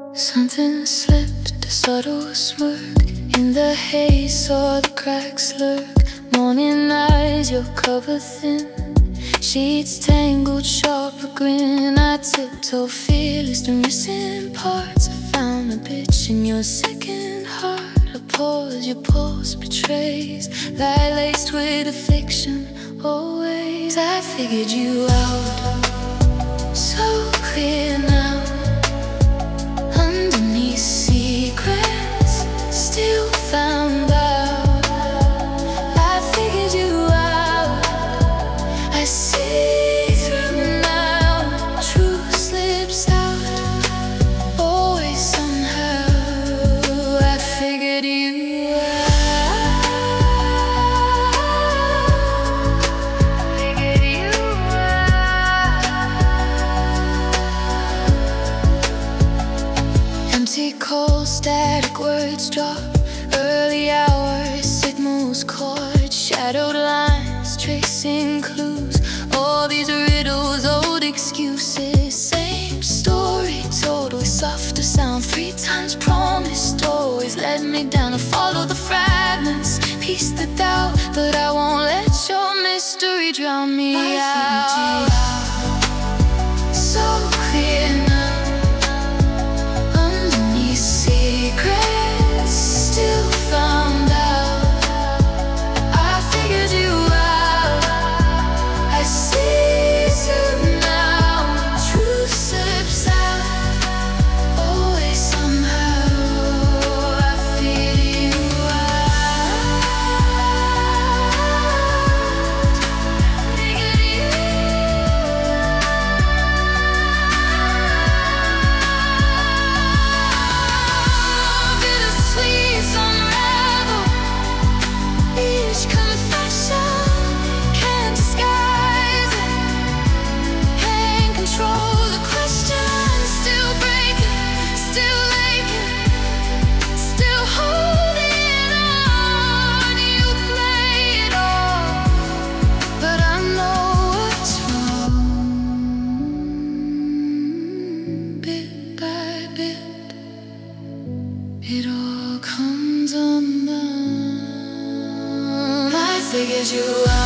Something slipped, a subtle smirk in the haze, saw the cracks lurk. Morning eyes, your cover thin, sheets tangled, sharp a grin. I tiptoe fearless to missing parts. I found a bitch in your second heart. A pause, your pulse betrays, lie laced with affliction. Always I figured you out, so clear now. Underneath secrets, still found out. I figured you out, I see through now. Truth slips out, always somehow. I figured you out. Empty calls, static words drop. Early hours, signals caught. Shadowed lines, tracing clues. All these riddles, old excuses. Same story told with softer sound. 3 times promised, always led me down. I follow the fragments, piece the doubt, but I won't let your mystery drown me out. So clear now. Still found out. I figured you out, I see through now. Truth slips out, always somehow. I figured you out, figured you out. Bittersweet unravel, each confession can't disguise it, can't control the question. Still breaking, still aching, still holding on. You play it all, but I know what's wrong. Bit by bit, it all comes undone. I figured you out.